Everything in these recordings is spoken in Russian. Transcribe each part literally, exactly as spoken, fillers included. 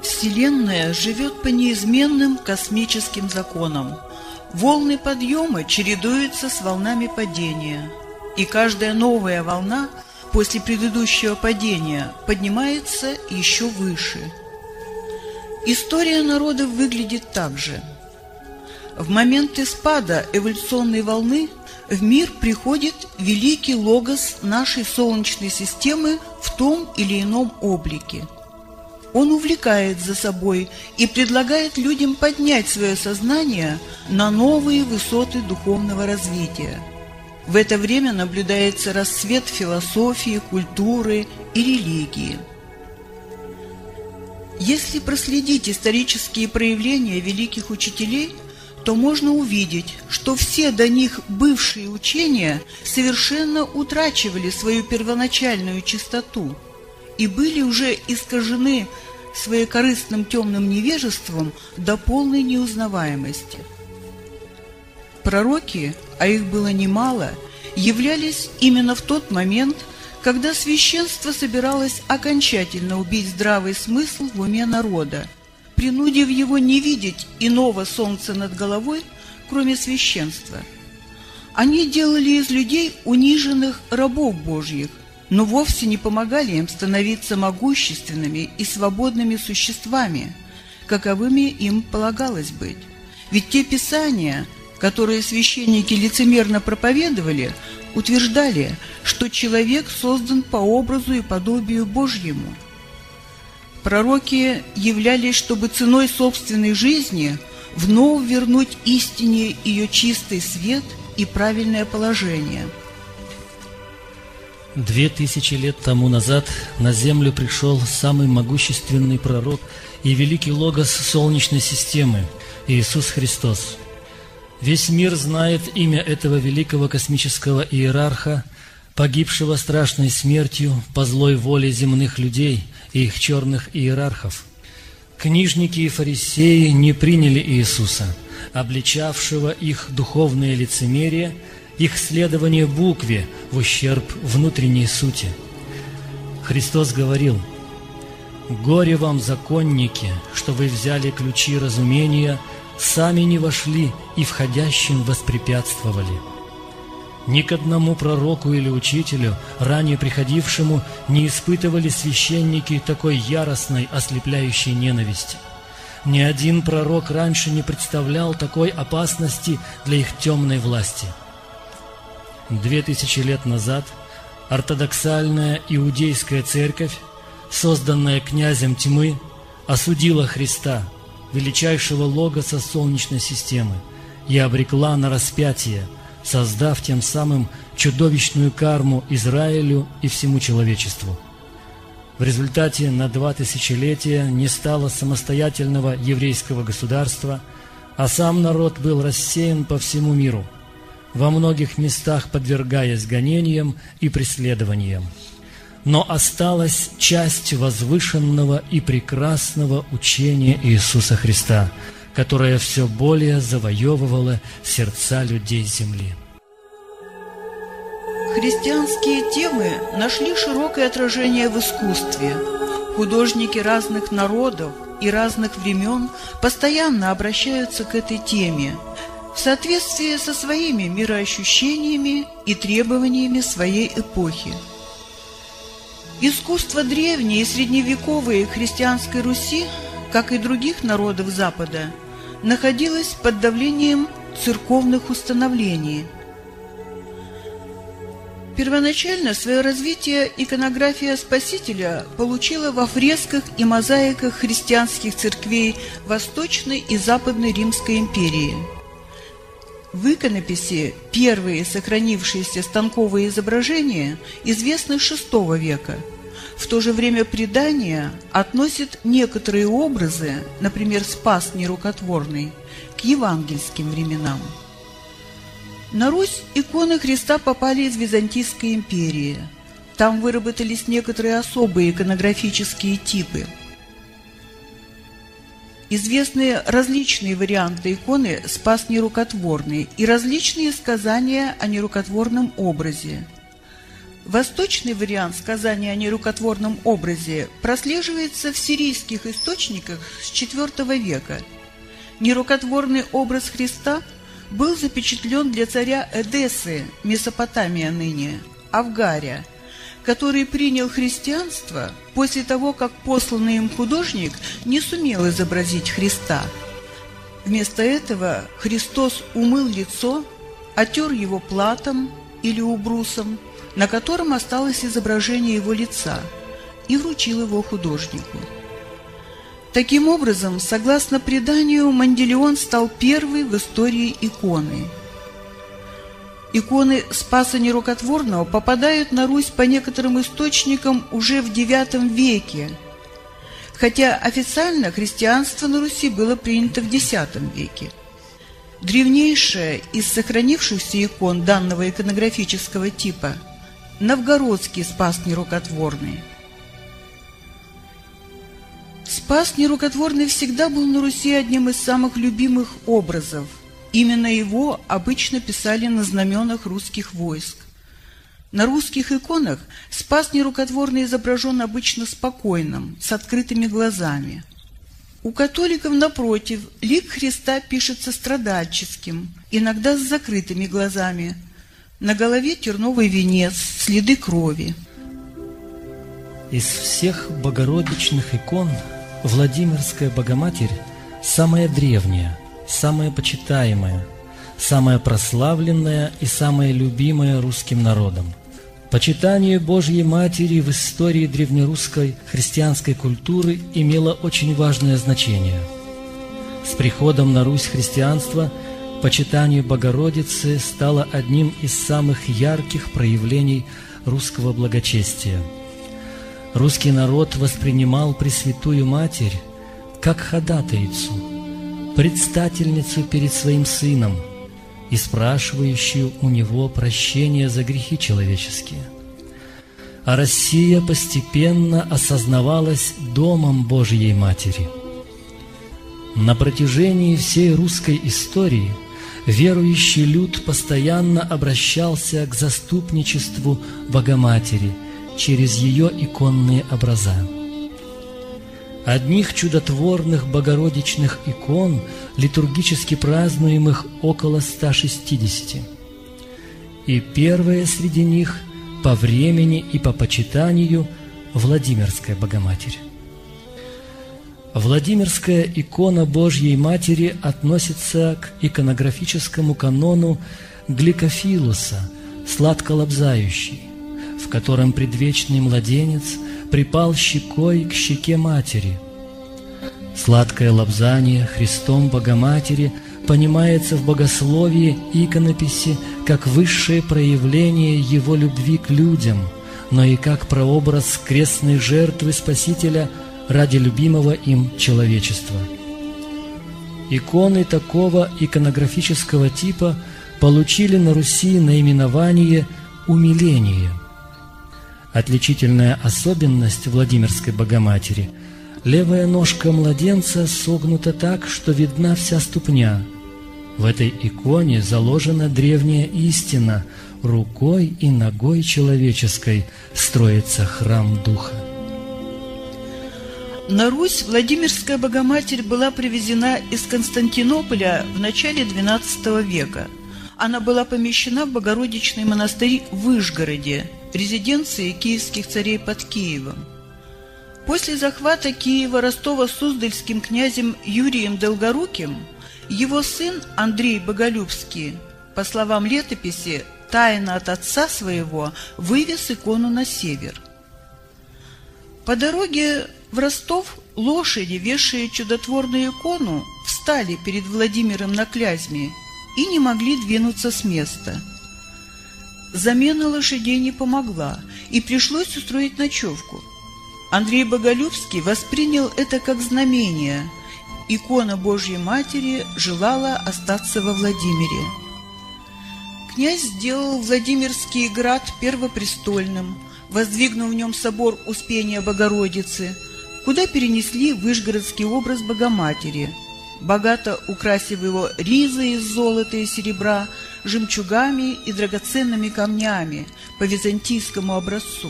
Вселенная живет по неизменным космическим законам. Волны подъема чередуются с волнами падения, и каждая новая волна после предыдущего падения поднимается еще выше. История народов выглядит так же. В моменты спада эволюционной волны в мир приходит великий логос нашей Солнечной системы в том или ином облике. Он увлекает за собой и предлагает людям поднять свое сознание на новые высоты духовного развития. В это время наблюдается расцвет философии, культуры и религии. Если проследить исторические проявления великих учителей, то можно увидеть, что все до них бывшие учения совершенно утрачивали свою первоначальную чистоту и были уже искажены своекорыстным темным невежеством до полной неузнаваемости. Пророки, а их было немало, являлись именно в тот момент, когда священство собиралось окончательно убить здравый смысл в уме народа, принудив его не видеть иного солнца над головой, кроме священства. Они делали из людей униженных рабов Божьих, но вовсе не помогали им становиться могущественными и свободными существами, каковыми им полагалось быть. Ведь те писания, которые священники лицемерно проповедовали, утверждали, что человек создан по образу и подобию Божьему. Пророки являлись, чтобы ценой собственной жизни вновь вернуть истине ее чистый свет и правильное положение. Две тысячи лет тому назад на землю пришел самый могущественный пророк и великий логос Солнечной системы – Иисус Христос. Весь мир знает имя этого великого космического иерарха, погибшего страшной смертью по злой воле земных людей и их черных иерархов. Книжники и фарисеи не приняли Иисуса, обличавшего их духовное лицемерие, их следование букве в ущерб внутренней сути. Христос говорил: «Горе вам, законники, что вы взяли ключи разумения, сами не вошли и входящим воспрепятствовали». Ни к одному пророку или учителю, ранее приходившему, не испытывали священники такой яростной, ослепляющей ненависти. Ни один пророк раньше не представлял такой опасности для их темной власти. Две тысячи лет назад ортодоксальная иудейская церковь, созданная князем тьмы, осудила Христа, величайшего логоса Солнечной системы, и обрекла на распятие, создав тем самым чудовищную карму Израилю и всему человечеству. В результате на два тысячелетия не стало самостоятельного еврейского государства, а сам народ был рассеян по всему миру, во многих местах подвергаясь гонениям и преследованиям. Но осталась часть возвышенного и прекрасного учения Иисуса Христа, которая все более завоевывала сердца людей земли. Христианские темы нашли широкое отражение в искусстве. Художники разных народов и разных времен постоянно обращаются к этой теме в соответствии со своими мироощущениями и требованиями своей эпохи. Искусство древней и средневековой христианской Руси, как и других народов Запада, находилось под давлением церковных установлений. Первоначально свое развитие иконография Спасителя получила во фресках и мозаиках христианских церквей Восточной и Западной Римской империи. В иконописи первые сохранившиеся станковые изображения известны с шестого века. В то же время предание относит некоторые образы, например, Спас нерукотворный, к евангельским временам. На Русь иконы Христа попали из Византийской империи. Там выработались некоторые особые иконографические типы. Известны различные варианты иконы «Спас нерукотворный» и различные сказания о нерукотворном образе. Восточный вариант сказания о нерукотворном образе прослеживается в сирийских источниках с четвёртого века. Нерукотворный образ Христа был запечатлен для царя Эдессы, Месопотамия ныне, Авгаря, который принял христианство после того, как посланный им художник не сумел изобразить Христа. Вместо этого Христос умыл лицо, отер его платом или убрусом, на котором осталось изображение его лица, и вручил его художнику. Таким образом, согласно преданию, Манделеон стал первой в истории иконы. Иконы Спаса Нерукотворного попадают на Русь по некоторым источникам уже в девятом веке, хотя официально христианство на Руси было принято в десятом веке. Древнейшая из сохранившихся икон данного иконографического типа – Новгородский Спас Нерукотворный. Спас Нерукотворный всегда был на Руси одним из самых любимых образов. Именно его обычно писали на знаменах русских войск. На русских иконах Спас Нерукотворный изображен обычно спокойным, с открытыми глазами. У католиков, напротив, лик Христа пишется страдальческим, иногда с закрытыми глазами. На голове терновый венец, следы крови. Из всех богородичных икон Владимирская Богоматерь самая древняя, самая почитаемая, самая прославленная и самая любимая русским народом. Почитание Божьей Матери в истории древнерусской христианской культуры имело очень важное значение. С приходом на Русь христианства почитание Богородицы стало одним из самых ярких проявлений русского благочестия. Русский народ воспринимал Пресвятую Матерь как ходатайцу, предстательницу перед своим Сыном и спрашивающую у Него прощения за грехи человеческие. А Россия постепенно осознавалась домом Божьей Матери. На протяжении всей русской истории верующий люд постоянно обращался к заступничеству Богоматери через ее иконные образа. Одних чудотворных богородичных икон, литургически празднуемых, около ста шестидесяти. И первая среди них по времени и по почитанию Владимирская Богоматерь. Владимирская икона Божьей Матери относится к иконографическому канону Гликофилуса, сладколобзающий, в котором предвечный младенец припал щекой к щеке матери. Сладкое лобзание Христом Богоматери понимается в богословии и иконописи как высшее проявление Его любви к людям, но и как прообраз крестной жертвы Спасителя ради любимого им человечества. Иконы такого иконографического типа получили на Руси наименование «умиление». Отличительная особенность Владимирской Богоматери – левая ножка младенца согнута так, что видна вся ступня. В этой иконе заложена древняя истина – рукой и ногой человеческой строится храм Духа. На Русь Владимирская Богоматерь была привезена из Константинополя в начале двенадцатого века. Она была помещена в Богородичный монастырь в Вышгороде, резиденции киевских царей под Киевом. После захвата Киева Ростово-Суздальским князем Юрием Долгоруким его сын Андрей Боголюбский, по словам летописи, тайно от отца своего вывез икону на север. По дороге в Ростов лошади, вешая чудотворную икону, встали перед Владимиром на Клязьме и не могли двинуться с места. Замена лошадей не помогла, и пришлось устроить ночевку. Андрей Боголюбский воспринял это как знамение. Икона Божьей Матери желала остаться во Владимире. Князь сделал Владимирский град первопрестольным, воздвигнув в нем собор Успения Богородицы, куда перенесли вышгородский образ Богоматери, богато украсив его ризой из золота и серебра, жемчугами и драгоценными камнями по византийскому образцу.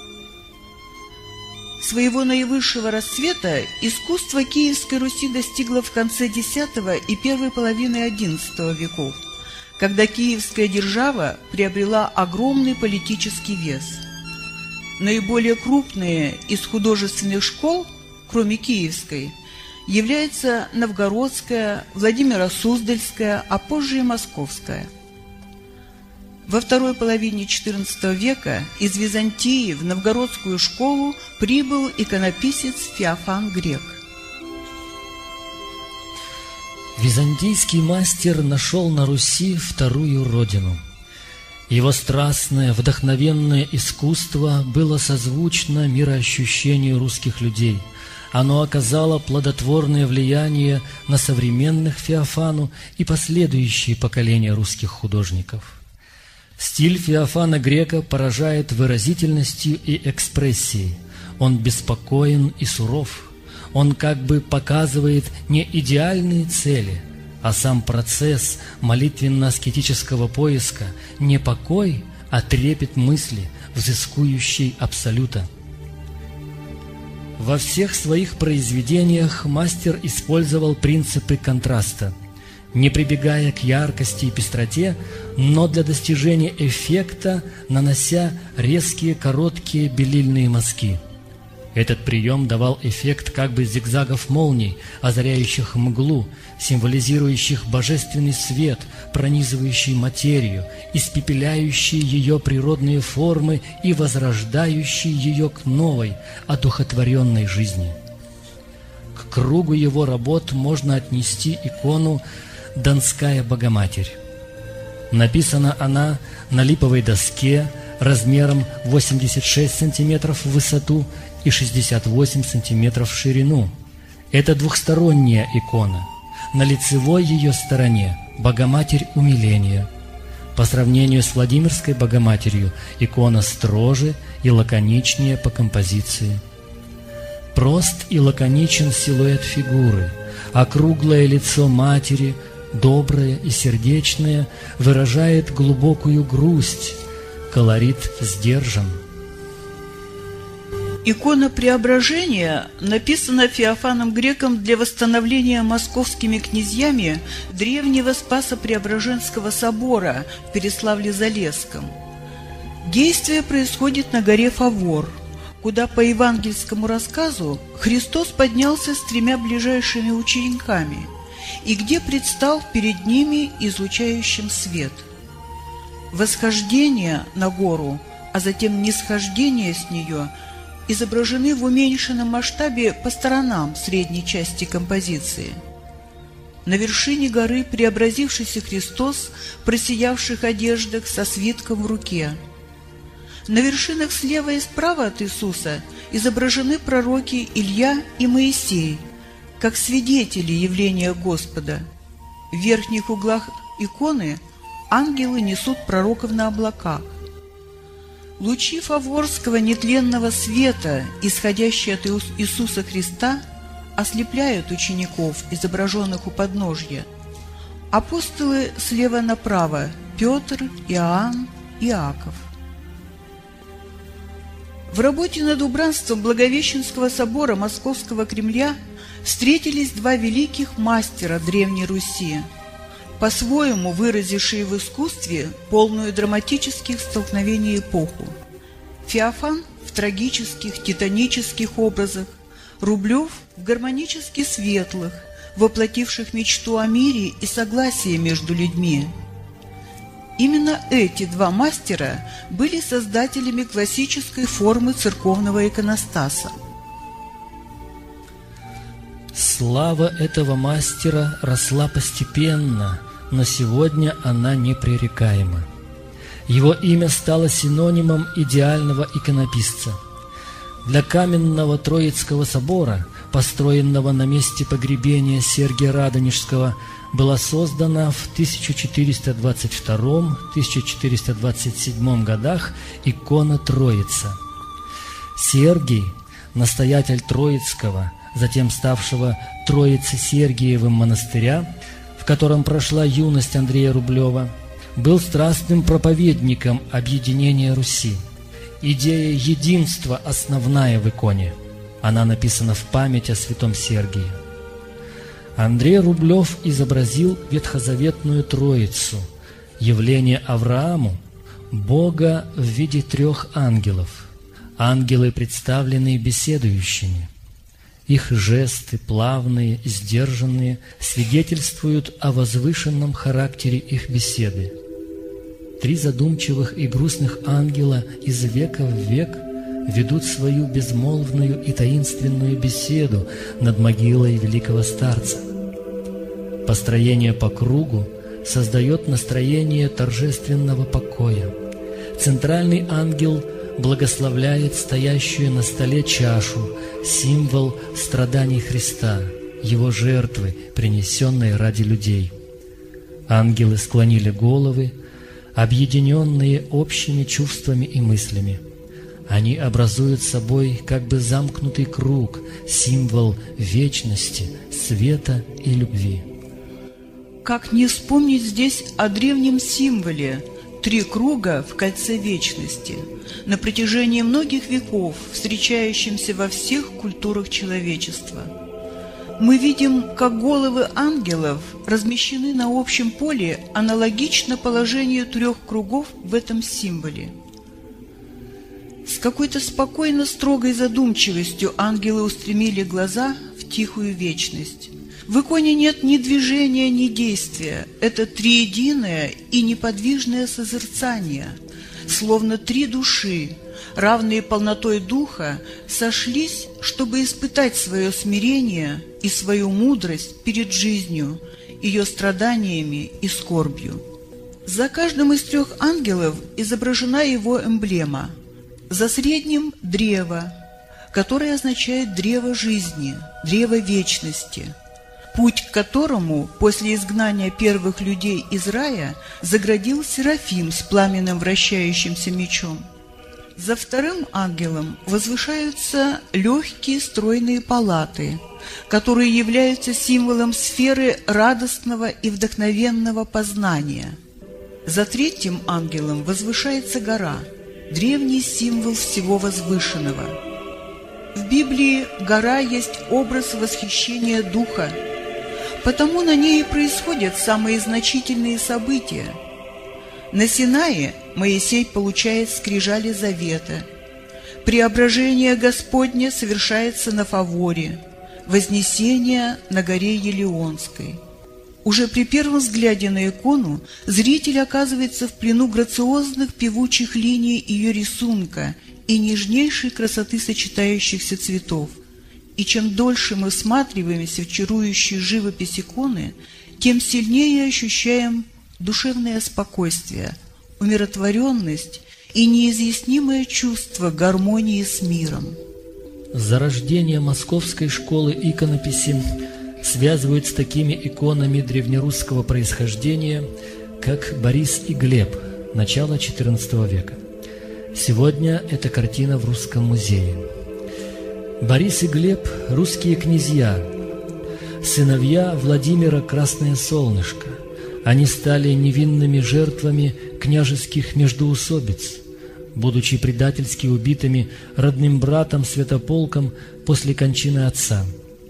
Своего наивысшего расцвета искусство Киевской Руси достигло в конце десятого и первой половины одиннадцатого веков, когда Киевская держава приобрела огромный политический вес. Наиболее крупные из художественных школ, кроме Киевской, являются Новгородская, Владимиро-Суздальская, а позже и Московская. Во второй половине четырнадцатого века из Византии в Новгородскую школу прибыл иконописец Феофан Грек. Византийский мастер нашел на Руси вторую родину. Его страстное, вдохновенное искусство было созвучно мироощущению русских людей. Оно оказало плодотворное влияние на современных Феофану и последующие поколения русских художников. Стиль Феофана Грека поражает выразительностью и экспрессией. Он беспокоен и суров. Он как бы показывает не идеальные цели, а сам процесс молитвенно-аскетического поиска, не покой, а трепет мысли, взыскующей абсолюта. Во всех своих произведениях мастер использовал принципы контраста, не прибегая к яркости и пестроте, но для достижения эффекта нанося резкие короткие белильные мазки. Этот прием давал эффект как бы зигзагов молний, озаряющих мглу, символизирующих божественный свет, пронизывающий материю, испепеляющий ее природные формы и возрождающий ее к новой, одухотворенной жизни. К кругу его работ можно отнести икону «Донская Богоматерь». Написана она на липовой доске размером восемьдесят шесть сантиметров в высоту и шестьдесят восемь сантиметров в ширину. Это двухсторонняя икона. На лицевой ее стороне Богоматерь умиления. По сравнению с Владимирской Богоматерью икона строже и лаконичнее по композиции. Прост и лаконичен силуэт фигуры, округлое лицо матери, доброе и сердечное, выражает глубокую грусть, колорит сдержан. Икона Преображения написана Феофаном Греком для восстановления московскими князьями древнего Спасо-Преображенского собора в Переславле-Залесском. Действие происходит на горе Фавор, куда по евангельскому рассказу Христос поднялся с тремя ближайшими учениками и где предстал перед ними излучающим свет. Восхождение на гору, а затем нисхождение с нее изображены в уменьшенном масштабе по сторонам средней части композиции. На вершине горы преобразившийся Христос в просиявших одеждах со свитком в руке. На вершинах слева и справа от Иисуса изображены пророки Илья и Моисей, как свидетели явления Господа. В верхних углах иконы ангелы несут пророков на облаках. Лучи фаворского нетленного света, исходящие от Иисуса Христа, ослепляют учеников, изображенных у подножья. Апостолы слева направо – Петр, Иоанн, Иаков. В работе над убранством Благовещенского собора Московского Кремля встретились два великих мастера Древней Руси, по-своему выразившие в искусстве полную драматических столкновений эпоху. Феофан в трагических, титанических образах, Рублев в гармонически светлых, воплотивших мечту о мире и согласии между людьми. Именно эти два мастера были создателями классической формы церковного иконостаса. Слава этого мастера росла постепенно, но сегодня она непререкаема. Его имя стало синонимом идеального иконописца. Для каменного Троицкого собора, построенного на месте погребения Сергия Радонежского, была создана в тысяча четыреста двадцать втором — тысяча четыреста двадцать седьмом годах икона Троица. Сергий, настоятель Троицкого, затем ставшего Троице-Сергиевым монастыря, в котором прошла юность Андрея Рублева, был страстным проповедником объединения Руси. Идея единства основная в иконе. Она написана в память о святом Сергии. Андрей Рублев изобразил ветхозаветную Троицу, явление Аврааму, Бога в виде трех ангелов. Ангелы представлены беседующими. Их жесты, плавные, сдержанные, свидетельствуют о возвышенном характере их беседы. Три задумчивых и грустных ангела из века в век ведут свою безмолвную и таинственную беседу над могилой великого старца. Построение по кругу создает настроение торжественного покоя. Центральный ангел благословляет стоящую на столе чашу, символ страданий Христа, Его жертвы, принесенной ради людей. Ангелы склонили головы, объединенные общими чувствами и мыслями. Они образуют собой как бы замкнутый круг, символ вечности, света и любви. Как не вспомнить здесь о древнем символе «три круга в кольце вечности», на протяжении многих веков встречающемся во всех культурах человечества. Мы видим, как головы ангелов размещены на общем поле аналогично положению трех кругов в этом символе. С какой-то спокойно строгой задумчивостью ангелы устремили глаза в тихую вечность. В иконе нет ни движения, ни действия. Это триединое и неподвижное созерцание, словно три души, равные полнотой духа, сошлись, чтобы испытать свое смирение и свою мудрость перед жизнью, ее страданиями и скорбью. За каждым из трех ангелов изображена его эмблема. За средним – древо, которое означает древо жизни, древо вечности, путь к которому после изгнания первых людей из рая заградил Серафим с пламенным вращающимся мечом. За вторым ангелом возвышаются легкие стройные палаты, которые являются символом сферы радостного и вдохновенного познания. За третьим ангелом возвышается гора, древний символ всего возвышенного. В Библии гора есть образ восхищения духа, потому на ней и происходят самые значительные события. На Синае Моисей получает скрижали завета. Преображение Господне совершается на Фаворе, вознесение на горе Елеонской. Уже при первом взгляде на икону зритель оказывается в плену грациозных певучих линий ее рисунка и нежнейшей красоты сочетающихся цветов. И чем дольше мы всматриваемся в чарующую живопись иконы, тем сильнее ощущаем душевное спокойствие, умиротворенность и неизъяснимое чувство гармонии с миром. Зарождение Московской школы иконописи связывают с такими иконами древнерусского происхождения, как Борис и Глеб, начало четырнадцатого века. Сегодня эта картина в Русском музее. Борис и Глеб – русские князья, сыновья Владимира Красное Солнышко. Они стали невинными жертвами княжеских междоусобиц, будучи предательски убитыми родным братом Святополком после кончины отца.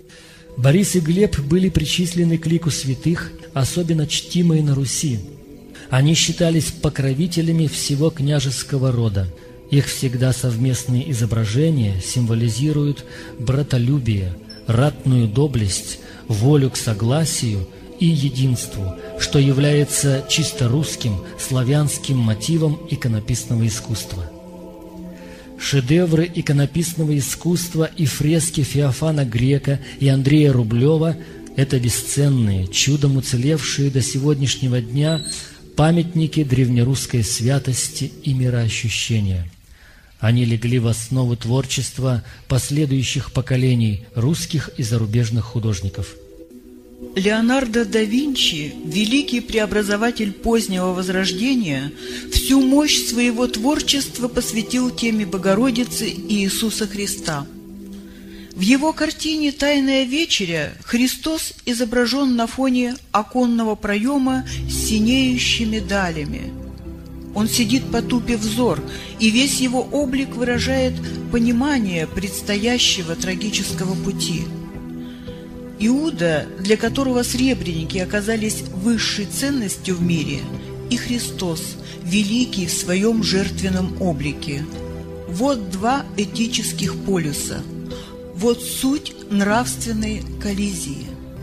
Борис и Глеб были причислены к лику святых, особенно чтимые на Руси. Они считались покровителями всего княжеского рода. Их всегда совместные изображения символизируют братолюбие, ратную доблесть, волю к согласию и единству, что является чисто русским, славянским мотивом иконописного искусства. Шедевры иконописного искусства и фрески Феофана Грека и Андрея Рублева – это бесценные, чудом уцелевшие до сегодняшнего дня памятники древнерусской святости и мироощущения. Они легли в основу творчества последующих поколений русских и зарубежных художников. Леонардо да Винчи, великий преобразователь позднего Возрождения, всю мощь своего творчества посвятил теме Богородицы и Иисуса Христа. В его картине «Тайная вечеря» Христос изображен на фоне оконного проема с синеющими далями. Он сидит, потупив взор, и весь его облик выражает понимание предстоящего трагического пути. Иуда, для которого сребреники оказались высшей ценностью в мире, и Христос, великий в своем жертвенном облике. Вот два этических полюса. Вот суть нравственной коллизии.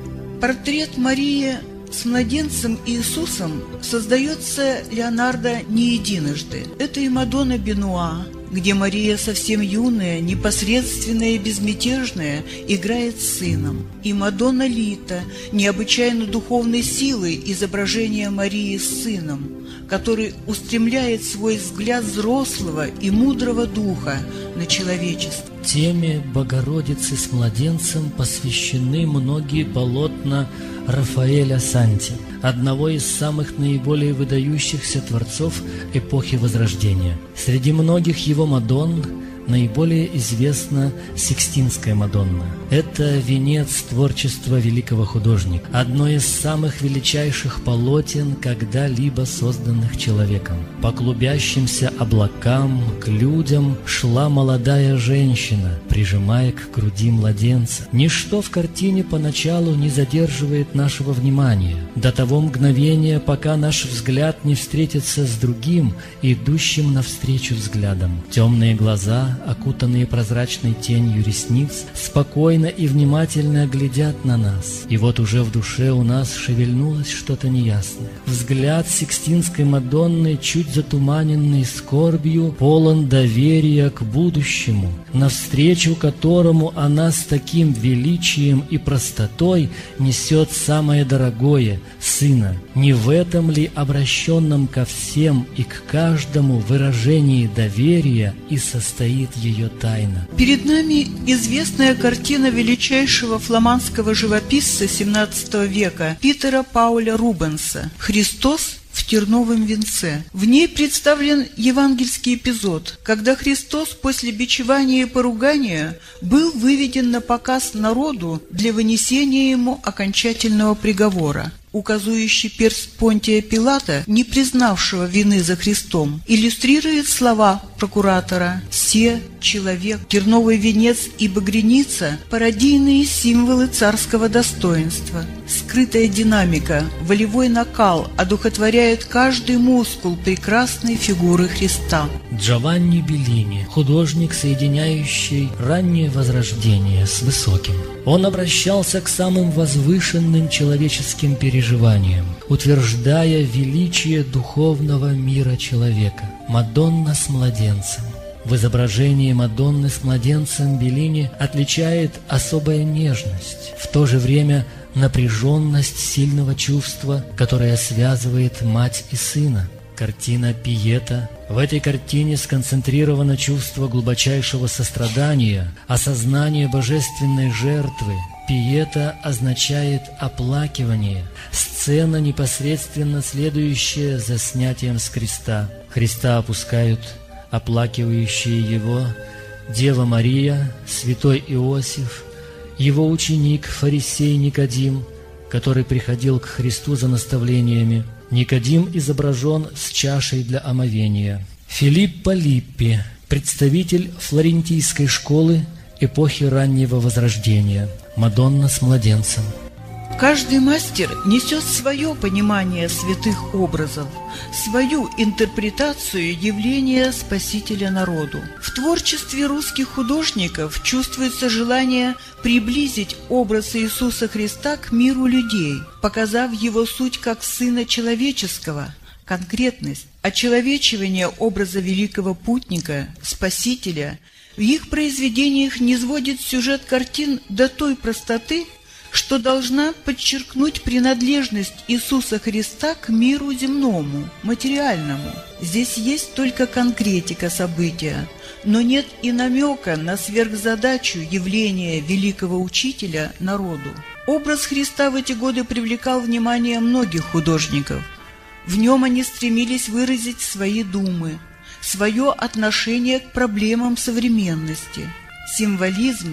Портрет Марии с младенцем Иисусом создается Леонардо не единожды. Это и Мадонна Бенуа, где Мария совсем юная, непосредственная и безмятежная, играет с сыном. И Мадонна Лита, необычайно духовной силой изображение Марии с сыном, который устремляет свой взгляд взрослого и мудрого духа на человечество. Теме Богородицы с младенцем посвящены многие полотна Рафаэля Санти, одного из самых наиболее выдающихся творцов эпохи Возрождения. Среди многих его Мадонн наиболее известна Сикстинская Мадонна. Это венец творчества великого художника, одно из самых величайших полотен, когда-либо созданных человеком. По клубящимся облакам к людям шла молодая женщина, прижимая к груди младенца. Ничто в картине поначалу не задерживает нашего внимания, до того мгновения, пока наш взгляд не встретится с другим, идущим навстречу взглядом. Темные глаза, окутанные прозрачной тенью ресниц, спокойно и внимательно глядят на нас. И вот уже в душе у нас шевельнулось что-то неясное. Взгляд Сикстинской Мадонны, чуть затуманенный скорбью, полон доверия к будущему, навстречу которому она с таким величием и простотой несет самое дорогое — Сына. Не в этом ли обращенном ко всем и к каждому выражении доверия и состоит ее тайна? Перед нами известная картина величайшего фламандского живописца семнадцатого века Питера Пауля Рубенса «Христос в терновом венце». В ней представлен евангельский эпизод, когда Христос после бичевания и поругания был выведен на показ народу для вынесения ему окончательного приговора. Указующий перст Понтия Пилата, не признавшего вины за Христом, иллюстрирует слова прокуратора: «Се человек, терновый венец и багряница – пародийные символы царского достоинства». Скрытая динамика, волевой накал одухотворяет каждый мускул прекрасной фигуры Христа. Джованни Беллини, художник, соединяющий раннее Возрождение с высоким. Он обращался к самым возвышенным человеческим переживаниям, утверждая величие духовного мира человека. Мадонна с младенцем. В изображении Мадонны с младенцем Беллини отличает особая нежность, в то же время напряженность сильного чувства, которое связывает мать и сына. Картина «Пиета». В этой картине сконцентрировано чувство глубочайшего сострадания, осознание божественной жертвы. «Пиета» означает «оплакивание», сцена, непосредственно следующая за снятием с креста. Христа опускают оплакивающие его Дева Мария, святой Иосиф, его ученик, фарисей Никодим, который приходил к Христу за наставлениями. Никодим изображен с чашей для омовения. Филиппо Липпи, представитель флорентийской школы эпохи раннего Возрождения. Мадонна с младенцем. Каждый мастер несет свое понимание святых образов, свою интерпретацию явления Спасителя народу. В творчестве русских художников чувствуется желание приблизить образ Иисуса Христа к миру людей, показав его суть как Сына Человеческого, конкретность, очеловечивание образа великого путника, Спасителя. В их произведениях низводит сюжет картин до той простоты, что должна подчеркнуть принадлежность Иисуса Христа к миру земному, материальному. Здесь есть только конкретика события, но нет и намека на сверхзадачу явления великого учителя народу. Образ Христа в эти годы привлекал внимание многих художников. В нем они стремились выразить свои думы, свое отношение к проблемам современности. Символизм,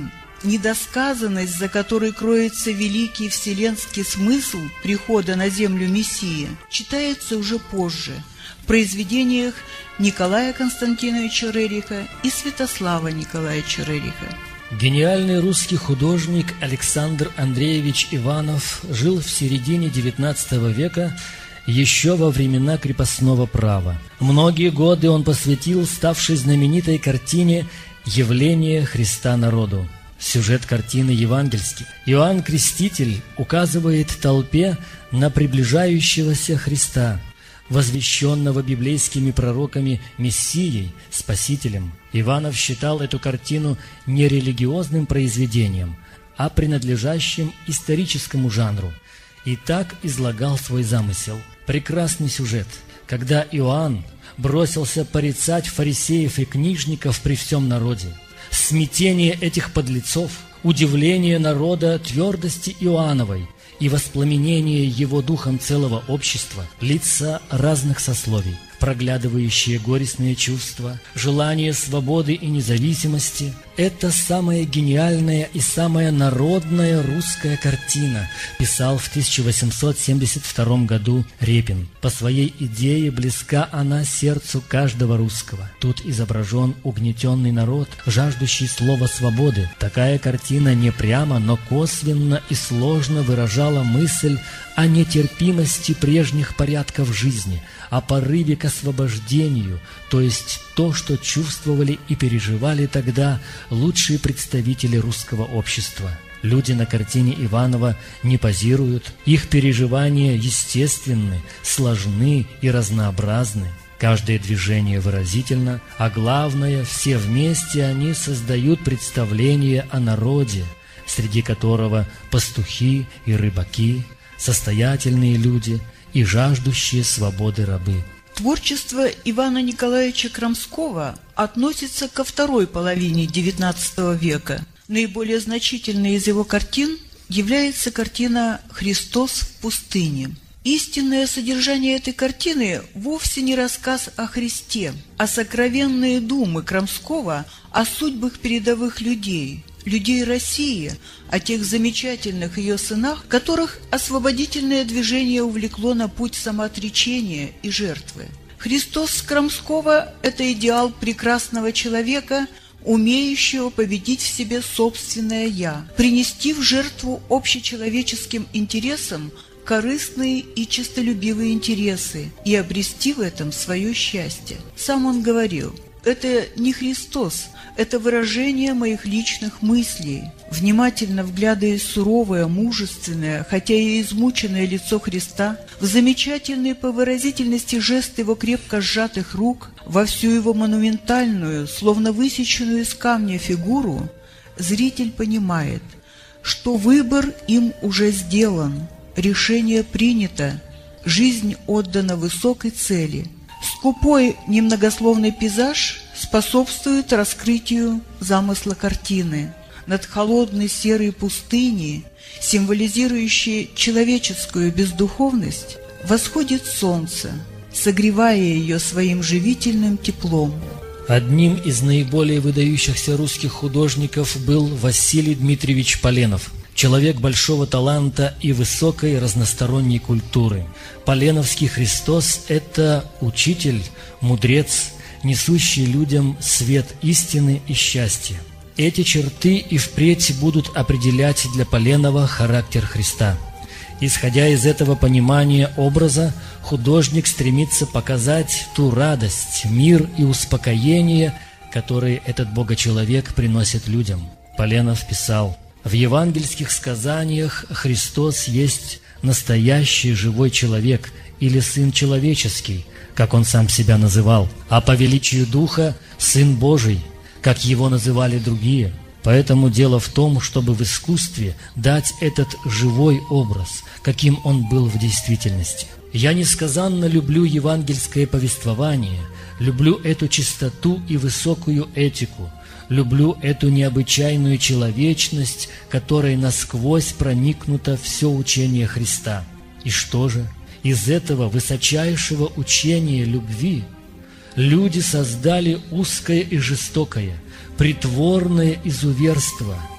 недосказанность, за которой кроется великий вселенский смысл прихода на землю Мессии, читается уже позже в произведениях Николая Константиновича Рериха и Святослава Николаевича Рериха. Гениальный русский художник Александр Андреевич Иванов жил в середине девятнадцатого века, еще во времена крепостного права. Многие годы он посвятил ставшей знаменитой картине «Явление Христа народу». Сюжет картины евангельский. Иоанн Креститель указывает толпе на приближающегося Христа, возвещенного библейскими пророками Мессией, Спасителем. Иванов считал эту картину не религиозным произведением, а принадлежащим историческому жанру, и так излагал свой замысел. Прекрасный сюжет, когда Иоанн бросился порицать фарисеев и книжников при всем народе. Смятение этих подлецов, удивление народа твердости Иоанновой и воспламенение его духом целого общества, лица разных сословий, проглядывающие горестные чувства, желание свободы и независимости – это самая гениальная и самая народная русская картина, писал в тысяча восемьсот семьдесят втором году Репин. По своей идее близка она сердцу каждого русского. Тут изображен угнетенный народ, жаждущий слова свободы. Такая картина не прямо, но косвенно и сложно выражала мысль о нетерпимости прежних порядков жизни, о порыве к освобождению, то есть то, что чувствовали и переживали тогда лучшие представители русского общества. Люди на картине Иванова не позируют, их переживания естественны, сложны и разнообразны. Каждое движение выразительно, а главное, все вместе они создают представление о народе, среди которого пастухи и рыбаки, состоятельные люди и жаждущие свободы рабы. Творчество Ивана Николаевича Крамского относится ко второй половине девятнадцатого века. Наиболее значительной из его картин является картина «Христос в пустыне». Истинное содержание этой картины вовсе не рассказ о Христе, а сокровенные думы Крамского о судьбах передовых людей, людей России, о тех замечательных ее сынах, которых освободительное движение увлекло на путь самоотречения и жертвы. Христос Крамского – это идеал прекрасного человека, умеющего победить в себе собственное «я», принести в жертву общечеловеческим интересам корыстные и честолюбивые интересы и обрести в этом свое счастье. Сам он говорил: «Это не Христос, это выражение моих личных мыслей». Внимательно вглядываясь в суровое, мужественное, хотя и измученное лицо Христа, в замечательные по выразительности жесты его крепко сжатых рук, во всю его монументальную, словно высеченную из камня фигуру, зритель понимает, что выбор им уже сделан, решение принято, жизнь отдана высокой цели. Скупой, немногословный пейзаж способствует раскрытию замысла картины. Над холодной серой пустыней, символизирующей человеческую бездуховность, восходит солнце, согревая ее своим живительным теплом. Одним из наиболее выдающихся русских художников был Василий Дмитриевич Поленов. Человек большого таланта и высокой разносторонней культуры. Поленовский Христос – это учитель, мудрец, несущий людям свет истины и счастья. Эти черты и впредь будут определять для Поленова характер Христа. Исходя из этого понимания образа, художник стремится показать ту радость, мир и успокоение, которые этот богочеловек приносит людям. Поленов писал: «В евангельских сказаниях Христос есть настоящий живой человек или Сын Человеческий, как Он сам себя называл, а по величию Духа – Сын Божий, как Его называли другие. Поэтому дело в том, чтобы в искусстве дать этот живой образ, каким он был в действительности. Я несказанно люблю евангельское повествование, люблю эту чистоту и высокую этику, люблю эту необычайную человечность, которой насквозь проникнуто все учение Христа. И что же? Из этого высочайшего учения любви люди создали узкое и жестокое, притворное изуверство,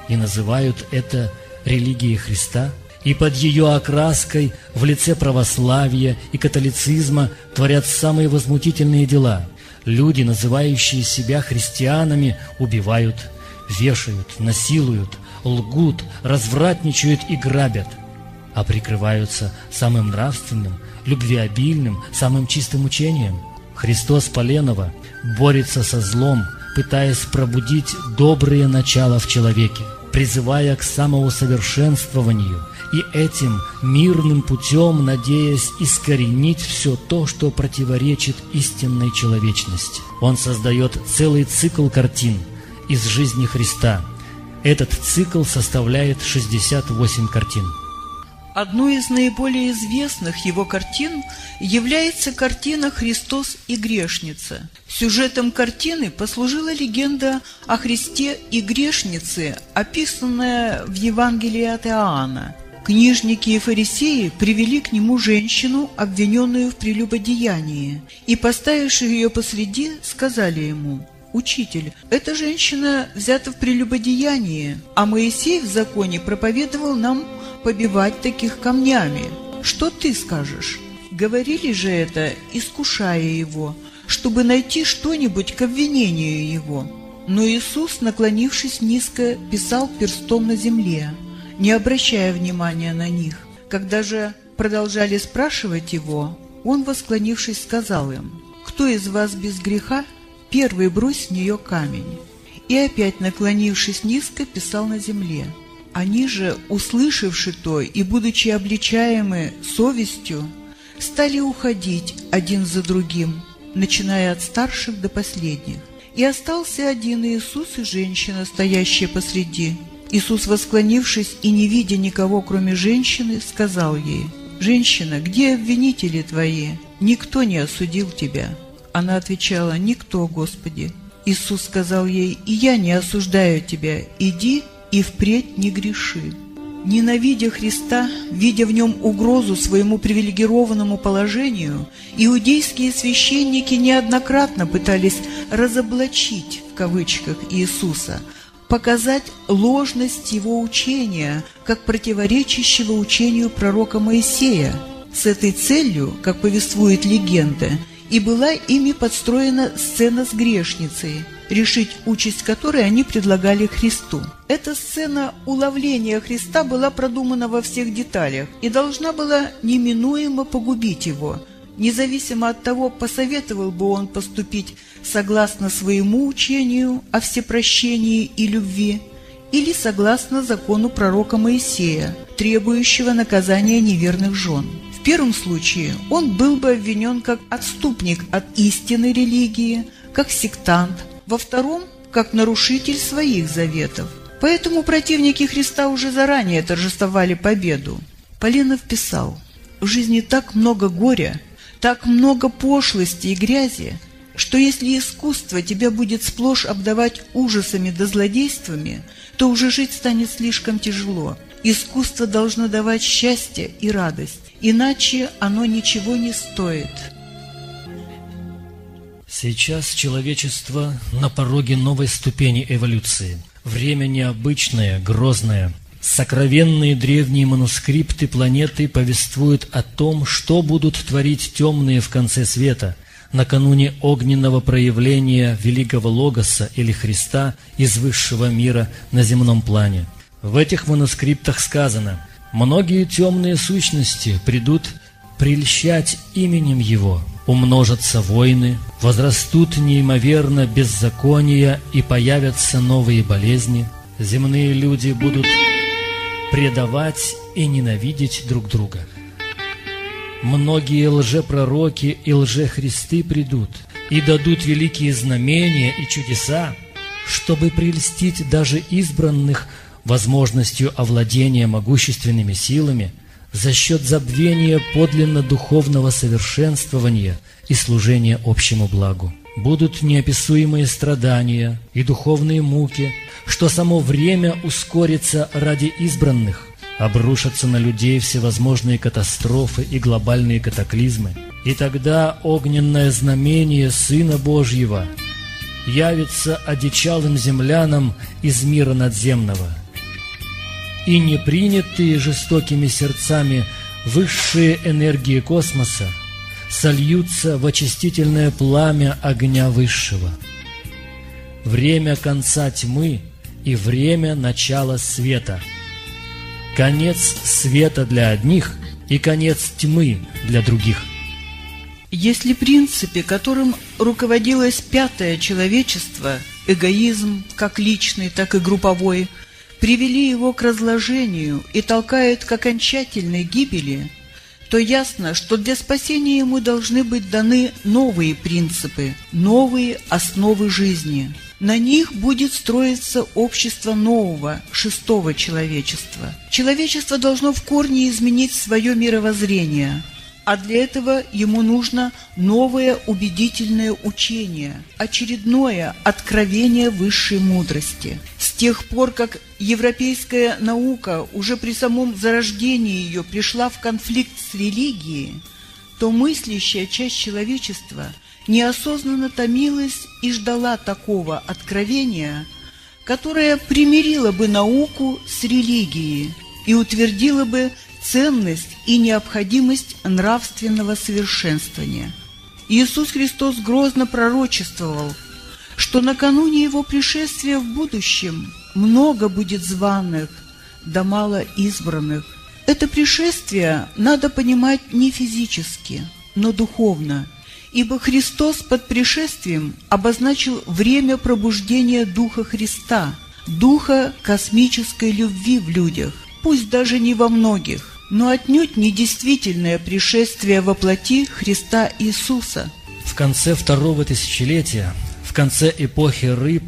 и называют это религией Христа, и под ее окраской в лице православия и католицизма творят самые возмутительные дела. Люди, называющие себя христианами, убивают, вешают, насилуют, лгут, развратничают и грабят, а прикрываются самым нравственным, любвеобильным, самым чистым учением. Христос Поленова борется со злом, пытаясь пробудить добрые начала в человеке, призывая к самоусовершенствованию и этим мирным путем надеясь искоренить все то, что противоречит истинной человечности. Он создает целый цикл картин из жизни Христа. Этот цикл составляет шестьдесят восемь картин. Одной из наиболее известных его картин является картина «Христос и грешница». Сюжетом картины послужила легенда о Христе и грешнице, описанная в Евангелии от Иоанна. Книжники и фарисеи привели к нему женщину, обвиненную в прелюбодеянии, и, поставивши ее посреди, сказали ему: «Учитель, эта женщина взята в прелюбодеянии, а Моисей в законе проповедовал нам побивать таких камнями. Что ты скажешь?» Говорили же это, искушая его, чтобы найти что-нибудь к обвинению его. Но Иисус, наклонившись низко, писал перстом на земле, не обращая внимания на них. Когда же продолжали спрашивать его, он, восклонившись, сказал им: «Кто из вас без греха, первый брось с нее камень». И опять, наклонившись низко, писал на земле. Они же, услышавши то и будучи обличаемы совестью, стали уходить один за другим, начиная от старших до последних. И остался один Иисус и женщина, стоящая посреди. Иисус, восклонившись и не видя никого, кроме женщины, сказал ей: «Женщина, где обвинители твои? Никто не осудил тебя». Она отвечала: «Никто, Господи». Иисус сказал ей: «И я не осуждаю тебя, иди и впредь не греши». Ненавидя Христа, видя в нем угрозу своему привилегированному положению, иудейские священники неоднократно пытались «разоблачить» в кавычках Иисуса, показать ложность его учения, как противоречащего учению пророка Моисея. С этой целью, как повествует легенда, и была ими подстроена сцена с грешницей, решить участь которой они предлагали Христу. Эта сцена уловления Христа была продумана во всех деталях и должна была неминуемо погубить его, независимо от того, посоветовал бы он поступить согласно своему учению о всепрощении и любви или согласно закону пророка Моисея, требующего наказания неверных жен. В первом случае он был бы обвинен как отступник от истинной религии, как сектант, во втором – как нарушитель своих заветов. Поэтому противники Христа уже заранее торжествовали победу. Поленов писал: «В жизни так много горя, так много пошлости и грязи, что если искусство тебя будет сплошь обдавать ужасами да злодействами, то уже жить станет слишком тяжело. Искусство должно давать счастье и радость, иначе оно ничего не стоит». Сейчас человечество на пороге новой ступени эволюции. Время необычное, грозное. Сокровенные древние манускрипты планеты повествуют о том, что будут творить темные в конце света, накануне огненного проявления великого Логоса или Христа из высшего мира на земном плане. В этих манускриптах сказано: «Многие темные сущности придут прельщать именем Его, умножатся войны, возрастут неимоверно беззакония и появятся новые болезни. Земные люди будут предавать и ненавидеть друг друга. Многие лжепророки и лжехристы придут и дадут великие знамения и чудеса, чтобы прельстить даже избранных возможностью овладения могущественными силами за счет забвения подлинно духовного совершенствования и служения общему благу. Будут неописуемые страдания и духовные муки, что само время ускорится ради избранных. Обрушатся на людей всевозможные катастрофы и глобальные катаклизмы. И тогда огненное знамение Сына Божьего явится одичалым землянам из мира надземного и не принятые жестокими сердцами высшие энергии космоса сольются в очистительное пламя огня Высшего. Время конца тьмы и время начала света. Конец света для одних и конец тьмы для других. Если принципы, которым руководилось пятое человечество, эгоизм, как личный, так и групповой, привели его к разложению и толкают к окончательной гибели, то ясно, что для спасения ему должны быть даны новые принципы, новые основы жизни. На них будет строиться общество нового, шестого человечества. Человечество должно в корне изменить свое мировоззрение, а для этого ему нужно новое убедительное учение, очередное откровение высшей мудрости. С тех пор, как европейская наука уже при самом зарождении ее пришла в конфликт с религией, то мыслящая часть человечества неосознанно томилась и ждала такого откровения, которое примирило бы науку с религией и утвердило бы ценность и необходимость нравственного совершенствования. Иисус Христос грозно пророчествовал, что накануне Его пришествия в будущем много будет званых, да мало избранных. Это пришествие надо понимать не физически, но духовно, ибо Христос под пришествием обозначил время пробуждения Духа Христа, Духа космической любви в людях, пусть даже не во многих, но отнюдь не действительное пришествие во плоти Христа Иисуса. В конце второго тысячелетия, в конце эпохи рыб,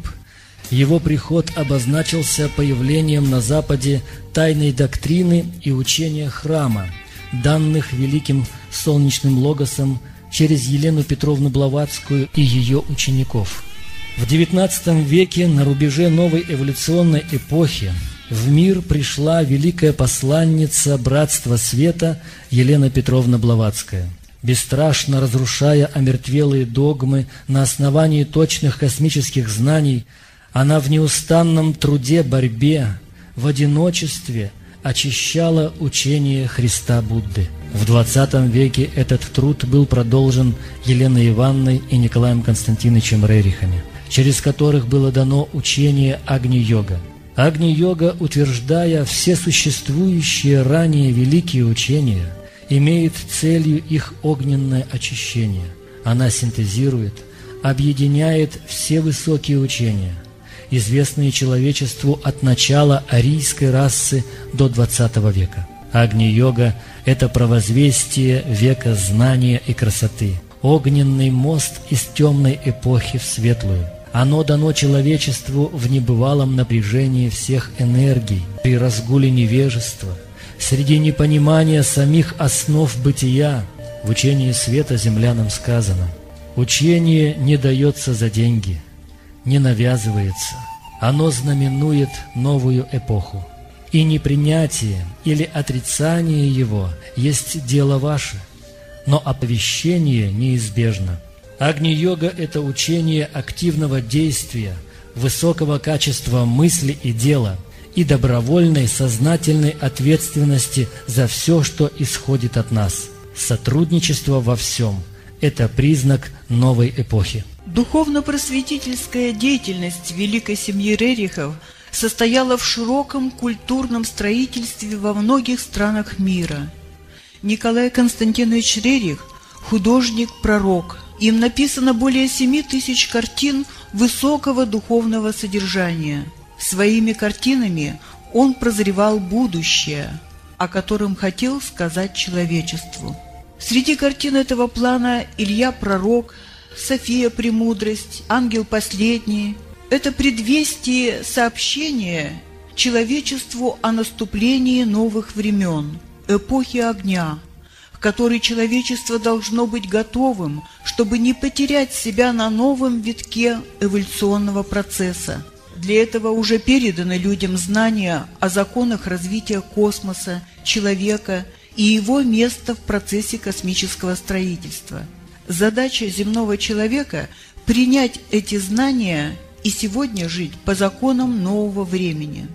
его приход обозначился появлением на Западе тайной доктрины и учения храма, данных великим солнечным логосом через Елену Петровну Блаватскую и ее учеников. В девятнадцатом веке, на рубеже новой эволюционной эпохи, в мир пришла великая посланница Братства Света Елена Петровна Блаватская. Бесстрашно разрушая омертвелые догмы на основании точных космических знаний, она в неустанном труде, борьбе, в одиночестве очищала учение Христа Будды. В двадцатом веке этот труд был продолжен Еленой Ивановной и Николаем Константиновичем Рерихами, через которых было дано учение Агни-йога. Агни-йога, утверждая все существующие ранее великие учения, имеет целью их огненное очищение. Она синтезирует, объединяет все высокие учения, известные человечеству от начала арийской расы до двадцатого века. Агни-йога – это провозвестие века знания и красоты, огненный мост из темной эпохи в светлую. Оно дано человечеству в небывалом напряжении всех энергий, при разгуле невежества, среди непонимания самих основ бытия. В учении света землянам сказано: «Учение не дается за деньги, не навязывается, оно знаменует новую эпоху, и непринятие или отрицание его есть дело ваше, но оповещение неизбежно». Агни-йога – это учение активного действия, высокого качества мысли и дела и добровольной сознательной ответственности за все, что исходит от нас. Сотрудничество во всем – это признак новой эпохи. Духовно-просветительская деятельность великой семьи Рерихов состояла в широком культурном строительстве во многих странах мира. Николай Константинович Рерих – художник-пророк. Им написано более семи тысяч картин высокого духовного содержания. Своими картинами он прозревал будущее, о котором хотел сказать человечеству. Среди картин этого плана Илья Пророк, София Премудрость, Ангел Последний – это предвестие сообщения человечеству о наступлении новых времен, эпохи огня, к которой человечество должно быть готовым, чтобы не потерять себя на новом витке эволюционного процесса. Для этого уже переданы людям знания о законах развития космоса, человека и его места в процессе космического строительства. Задача земного человека – принять эти знания и сегодня жить по законам нового времени.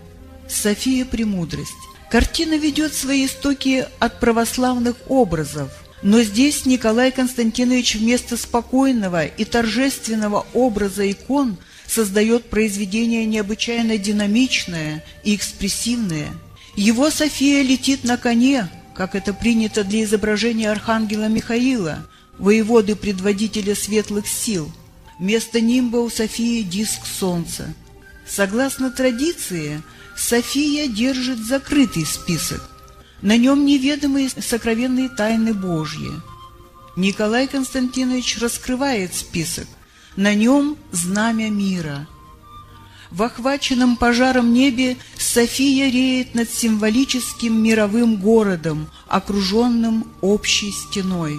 София Премудрость. Картина ведет свои истоки от православных образов, но здесь Николай Константинович вместо спокойного и торжественного образа икон создает произведение необычайно динамичное и экспрессивное. Его София летит на коне, как это принято для изображения архангела Михаила, воеводы-предводителя светлых сил. Вместо нимба у Софии диск солнца. Согласно традиции, София держит закрытый список. На нем неведомые сокровенные тайны Божьи. Николай Константинович раскрывает список. На нем знамя мира. В охваченном пожаром небе София реет над символическим мировым городом, окруженным общей стеной.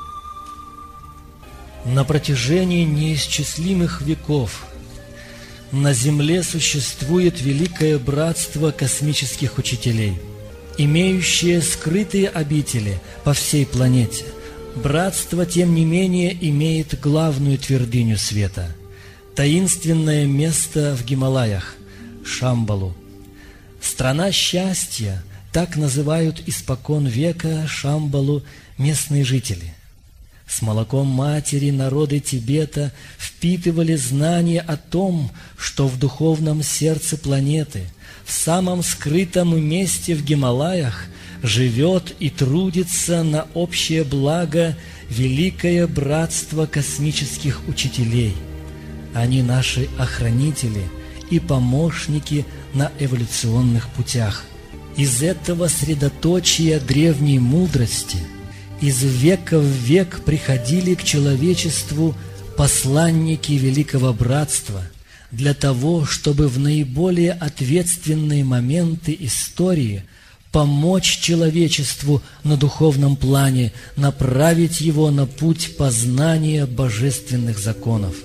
На протяжении неисчислимых веков на Земле существует великое братство космических учителей, имеющее скрытые обители по всей планете. Братство, тем не менее, имеет главную твердыню света – таинственное место в Гималаях – Шамбалу. Страна счастья – так называют испокон века Шамбалу местные жители. С молоком матери народы Тибета впитывали знания о том, что в духовном сердце планеты, в самом скрытом месте в Гималаях, живет и трудится на общее благо великое братство космических учителей. Они наши охранители и помощники на эволюционных путях. Из этого средоточия древней мудрости из века в век приходили к человечеству посланники Великого Братства для того, чтобы в наиболее ответственные моменты истории помочь человечеству на духовном плане, направить его на путь познания божественных законов.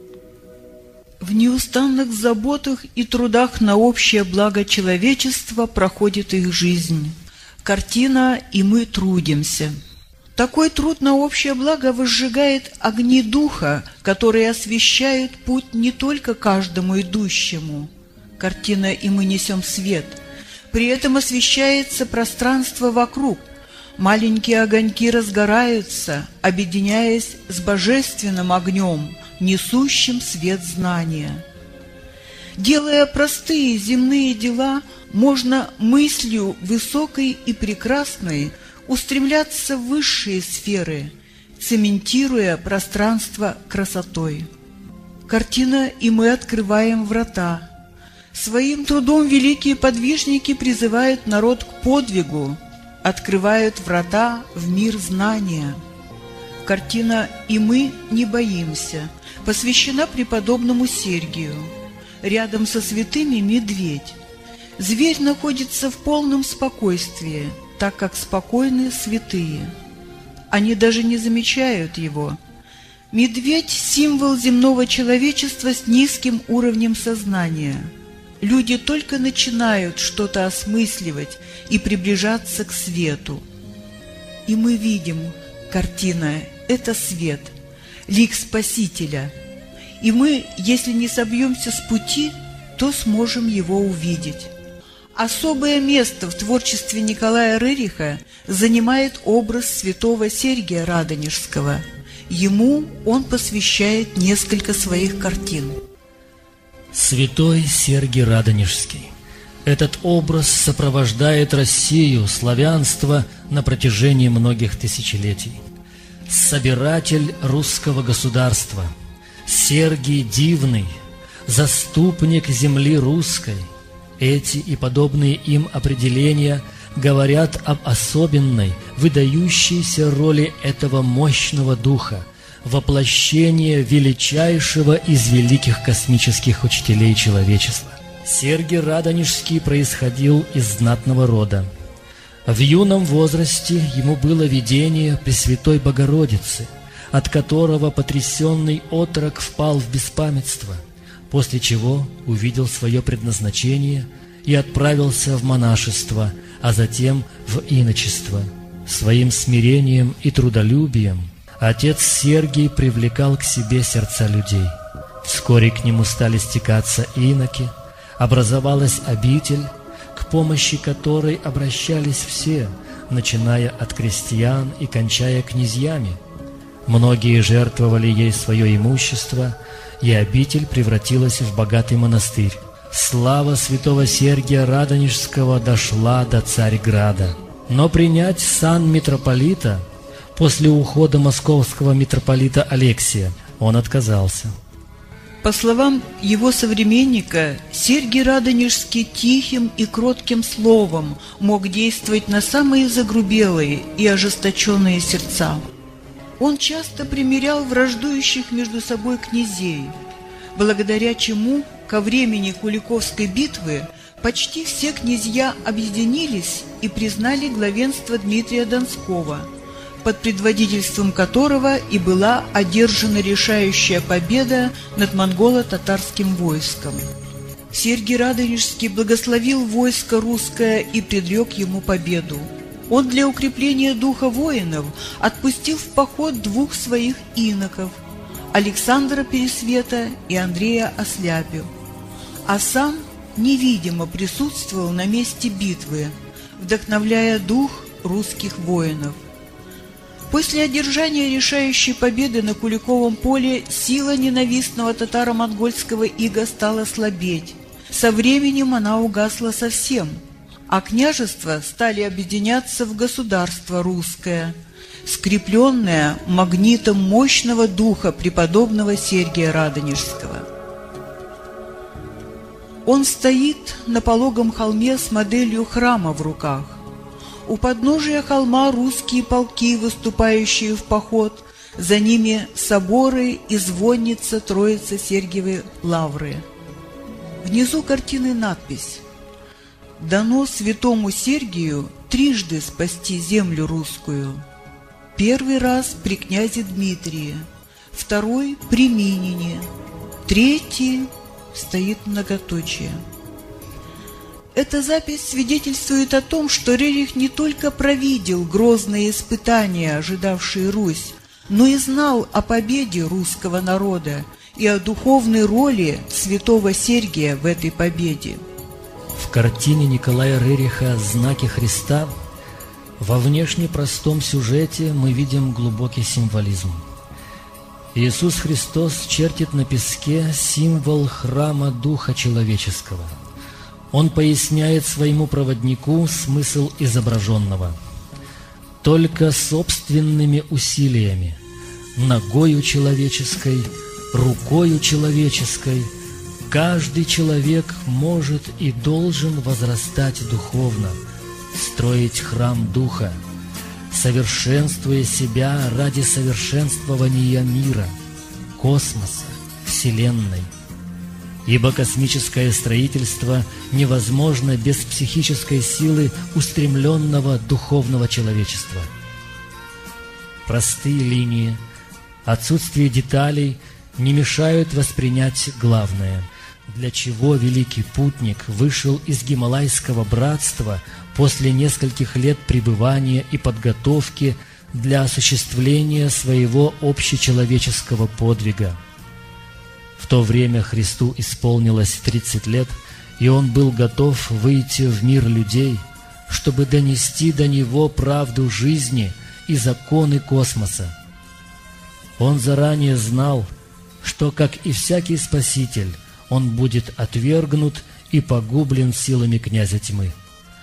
В неустанных заботах и трудах на общее благо человечества проходит их жизнь. Картина «И мы трудимся». Такой труд на общее благо возжигает огни духа, которые освещают путь не только каждому идущему. Картина «И мы несем свет». При этом освещается пространство вокруг. Маленькие огоньки разгораются, объединяясь с божественным огнем, несущим свет знания. Делая простые земные дела, можно мыслью высокой и прекрасной устремляться в высшие сферы, цементируя пространство красотой. Картина «И мы открываем врата». Своим трудом великие подвижники призывают народ к подвигу, открывают врата в мир знания. Картина «И мы не боимся» посвящена преподобному Сергию. Рядом со святыми медведь. Зверь находится в полном спокойствии, так как спокойны святые. Они даже не замечают его. Медведь – символ земного человечества с низким уровнем сознания. Люди только начинают что-то осмысливать и приближаться к свету. И мы видим, картина – это свет, лик Спасителя. И мы, если не собьемся с пути, то сможем его увидеть. Особое место в творчестве Николая Рериха занимает образ святого Сергия Радонежского. Ему он посвящает несколько своих картин. Святой Сергий Радонежский. Этот образ сопровождает Россию, славянство на протяжении многих тысячелетий. Собиратель русского государства, Сергий Дивный, заступник земли русской. Эти и подобные им определения говорят об особенной, выдающейся роли этого мощного духа, воплощение величайшего из великих космических учителей человечества. Сергий Радонежский происходил из знатного рода. В юном возрасте ему было видение Пресвятой Богородицы, от которого потрясенный отрок впал в беспамятство, после чего увидел свое предназначение и отправился в монашество, а затем в иночество. Своим смирением и трудолюбием отец Сергий привлекал к себе сердца людей. Вскоре к нему стали стекаться иноки, образовалась обитель, к помощи которой обращались все, начиная от крестьян и кончая князьями. Многие жертвовали ей свое имущество, и обитель превратилась в богатый монастырь. Слава святого Сергия Радонежского дошла до Царьграда. Но принять сан митрополита после ухода московского митрополита Алексия он отказался. По словам его современника, Сергий Радонежский тихим и кротким словом мог действовать на самые загрубелые и ожесточенные сердца. Он часто примирял враждующих между собой князей, благодаря чему ко времени Куликовской битвы почти все князья объединились и признали главенство Дмитрия Донского, под предводительством которого и была одержана решающая победа над монголо-татарским войском. Сергий Радонежский благословил войско русское и предрек ему победу. Он для укрепления духа воинов отпустил в поход двух своих иноков – Александра Пересвета и Андрея Осляпью, а сам невидимо присутствовал на месте битвы, вдохновляя дух русских воинов. После одержания решающей победы на Куликовом поле сила ненавистного татаро-монгольского ига стала слабеть. Со временем она угасла совсем, а княжества стали объединяться в государство русское, скрепленное магнитом мощного духа преподобного Сергия Радонежского. Он стоит на пологом холме с моделью храма в руках. У подножия холма русские полки, выступающие в поход, за ними соборы и звонница Троицы Сергиевой Лавры. Внизу картины надпись: «Дано святому Сергию трижды спасти землю русскую. Первый раз при князе Дмитрии, второй при Минине, третий...» стоит многоточие. Эта запись свидетельствует о том, что Рерих не только провидел грозные испытания, ожидавшие Русь, но и знал о победе русского народа и о духовной роли святого Сергия в этой победе. В картине Николая Рериха «Знаки Христа» во внешне простом сюжете мы видим глубокий символизм. Иисус Христос чертит на песке символ храма Духа Человеческого. Он поясняет своему проводнику смысл изображенного. Только собственными усилиями, ногою человеческой, рукою человеческой, каждый человек может и должен возрастать духовно, строить храм Духа, совершенствуя себя ради совершенствования мира, космоса, Вселенной. Ибо космическое строительство невозможно без психической силы устремленного духовного человечества. Простые линии, отсутствие деталей не мешают воспринять главное, для чего великий путник вышел из Гималайского братства после нескольких лет пребывания и подготовки для осуществления своего общечеловеческого подвига. В то время Христу исполнилось тридцать лет, и Он был готов выйти в мир людей, чтобы донести до Него правду жизни и законы космоса. Он заранее знал, что, как и всякий Спаситель, Он будет отвергнут и погублен силами князя тьмы.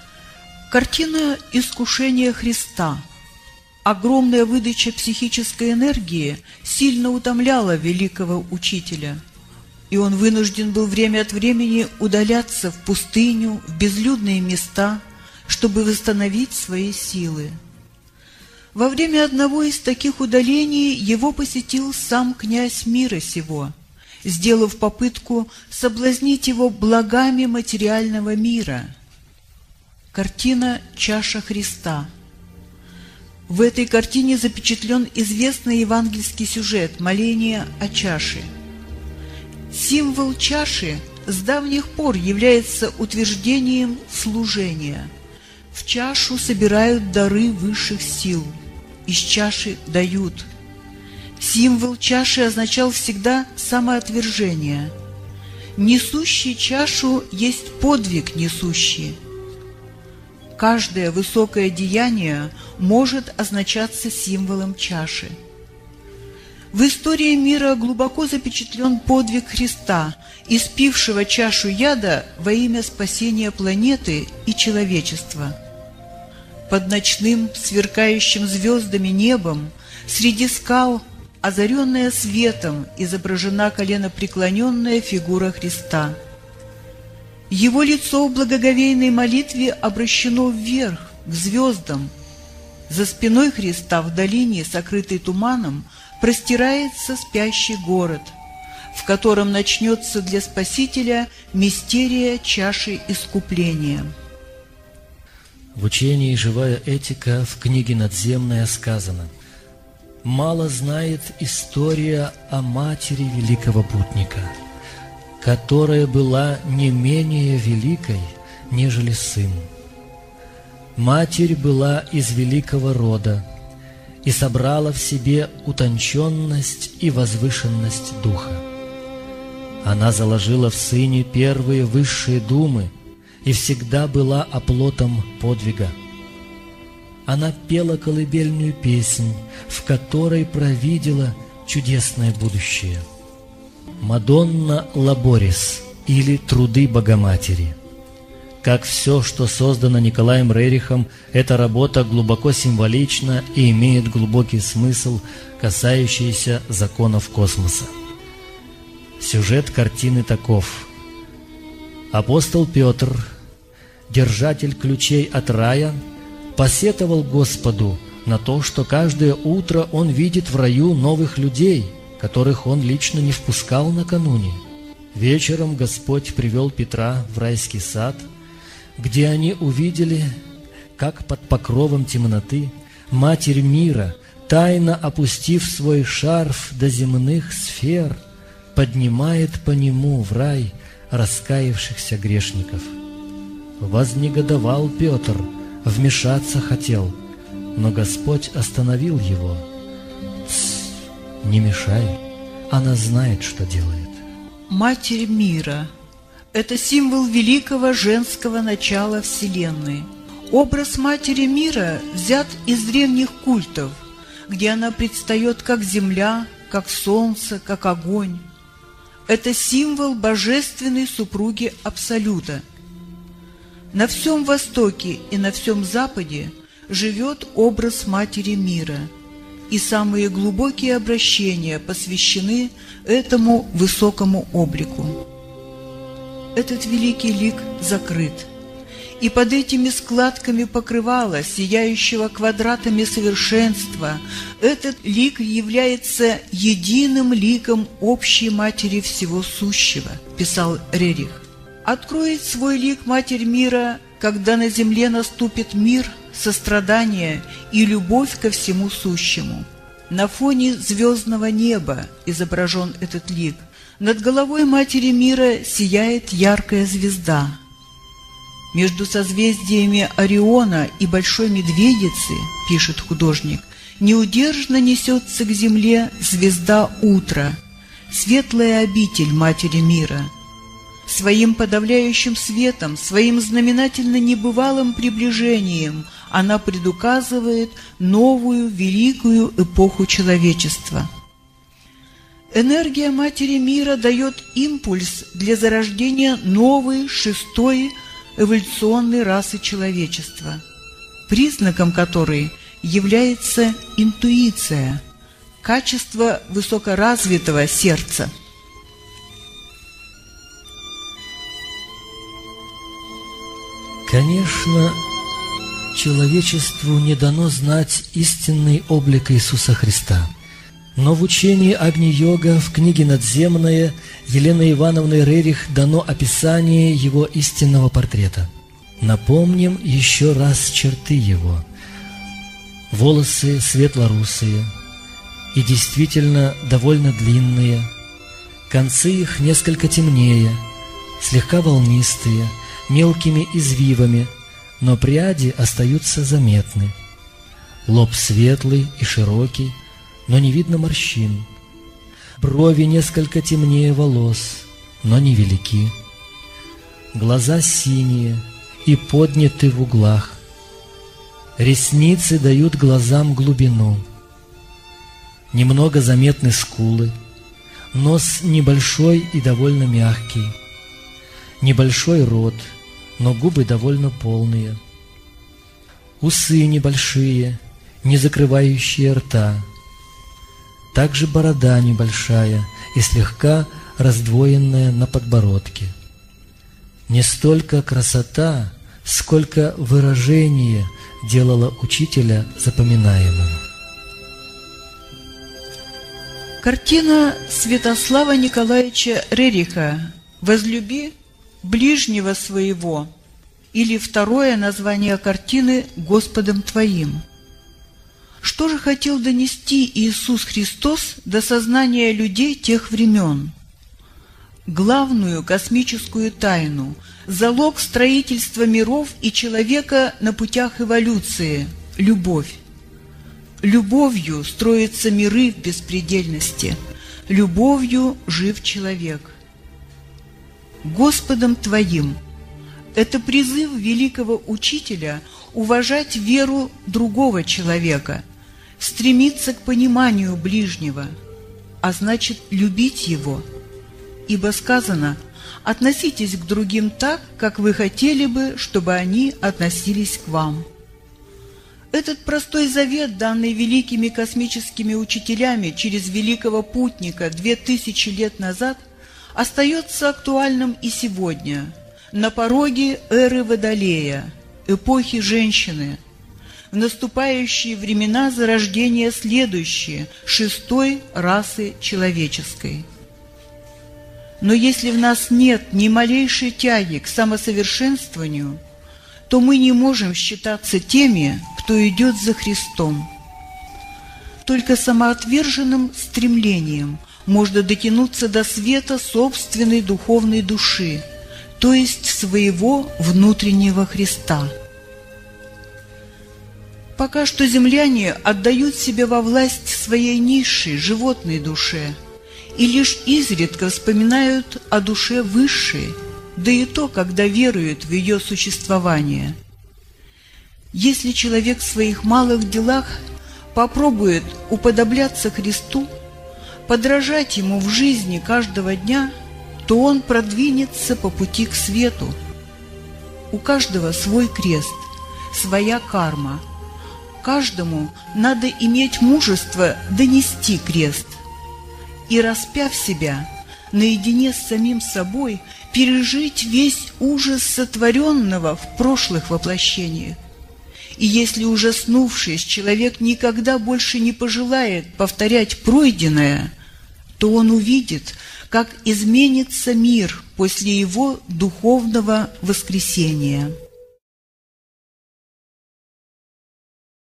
Картина искушения Христа. Огромная выдача психической энергии сильно утомляла великого учителя, и он вынужден был время от времени удаляться в пустыню, в безлюдные места, чтобы восстановить свои силы. Во время одного из таких удалений его посетил сам князь мира сего, сделав попытку соблазнить его благами материального мира. Картина «Чаша Христа». В этой картине запечатлен известный евангельский сюжет моления о чаше. Символ чаши с давних пор является утверждением служения. В чашу собирают дары высших сил, из чаши дают. Символ чаши означал всегда самоотвержение. Несущий чашу есть подвиг несущий, каждое высокое деяние может означаться символом чаши. В истории мира глубоко запечатлен подвиг Христа, испившего чашу яда во имя спасения планеты и человечества. Под ночным, сверкающим звездами небом, среди скал, озаренная светом, изображена коленопреклоненная фигура Христа. Его лицо в благоговейной молитве обращено вверх, к звездам. За спиной Христа в долине, сокрытой туманом, простирается спящий город, в котором начнется для Спасителя мистерия чаши искупления. В учении «Живая этика» в книге «Надземная» сказано: «Мало знает история о матери великого путника, которая была не менее великой, нежели сын. Матерь была из великого рода и собрала в себе утонченность и возвышенность духа. Она заложила в сыне первые высшие думы и всегда была оплотом подвига. Она пела колыбельную песнь, в которой провидела чудесное будущее. Мадонна Лаборис, или «Труды Богоматери». Как все, что создано Николаем Рерихом, эта работа глубоко символична и имеет глубокий смысл, касающийся законов космоса. Сюжет картины таков. Апостол Петр, держатель ключей от рая, посетовал Господу на то, что каждое утро он видит в раю новых людей, которых он лично не впускал накануне. Вечером Господь привел Петра в райский сад, где они увидели, как под покровом темноты Матерь мира, тайно опустив свой шарф до земных сфер, поднимает по нему в рай раскаявшихся грешников. Вознегодовал Петр, вмешаться хотел, но Господь остановил его. «Тсс, не мешай, она знает, что делает». Матерь мира – это символ великого женского начала Вселенной. Образ Матери мира взят из древних культов, где она предстает как земля, как солнце, как огонь. Это символ божественной супруги Абсолюта. На всем Востоке и на всем Западе живет образ Матери мира, и самые глубокие обращения посвящены этому высокому облику. Этот великий лик закрыт, и под этими складками покрывала, сияющего квадратами совершенства, этот лик является единым ликом общей Матери всего сущего, писал Рерих. Откроет свой лик Матерь мира, когда на земле наступит мир, сострадание и любовь ко всему сущему. На фоне звездного неба изображен этот лик. Над головой Матери мира сияет яркая звезда. Между созвездиями Ориона и Большой Медведицы, пишет художник, неудержно несется к земле звезда утра, светлая обитель Матери мира. Своим подавляющим светом, своим знаменательно небывалым приближением она предуказывает новую великую эпоху человечества. Энергия Матери мира дает импульс для зарождения новой, шестой эволюционной расы человечества, признаком которой является интуиция, качество высокоразвитого сердца. Конечно, человечеству не дано знать истинный облик Иисуса Христа. Но в учении Агни-йога в книге «Надземная» Еленой Ивановной Рерих дано описание его истинного портрета. Напомним еще раз черты его. Волосы светло-русые и действительно довольно длинные, концы их несколько темнее, слегка волнистые, мелкими извивами, но пряди остаются заметны. Лоб светлый и широкий, но не видно морщин. Брови несколько темнее волос, но невелики. Глаза синие и подняты в углах, Ресницы дают глазам глубину. Немного заметны скулы. Нос небольшой и довольно мягкий. Небольшой рот, но губы довольно полные. Усы небольшие, не закрывающие рта. Также борода небольшая и слегка раздвоенная на подбородке. Не столько красота, сколько выражение делало учителя запоминаемым. Картина Святослава Николаевича Рериха «Возлюби ближнего своего» или второе название картины «Господом твоим». Что же хотел донести Иисус Христос до сознания людей тех времен? Главную космическую тайну, залог строительства миров и человека на путях эволюции – любовь. Любовью строятся миры в беспредельности, любовью жив человек. Господом твоим – это призыв великого учителя уважать веру другого человека, стремиться к пониманию ближнего, а значит любить его. Ибо сказано: относитесь к другим так, как вы хотели бы, чтобы они относились к вам. Этот простой завет, данный великими космическими учителями через великого путника две тысячи лет назад, остается актуальным и сегодня, на пороге эры Водолея, эпохи женщины, в наступающие времена зарождения следующей, шестой расы человеческой. Но если в нас нет ни малейшей тяги к самосовершенствованию, то мы не можем считаться теми, кто идет за Христом. Только самоотверженным стремлением можно дотянуться до света собственной духовной души, то есть своего внутреннего Христа. Пока что земляне отдают себя во власть своей низшей животной душе и лишь изредка вспоминают о душе высшей, да и то, когда веруют в ее существование. Если человек в своих малых делах попробует уподобляться Христу, подражать Ему в жизни каждого дня, то он продвинется по пути к свету. У каждого свой крест, своя карма. Каждому надо иметь мужество донести крест и, распяв себя, наедине с самим собой пережить весь ужас сотворенного в прошлых воплощениях. И если, ужаснувшись, человек никогда больше не пожелает повторять пройденное, то он увидит, как изменится мир после его духовного воскресения.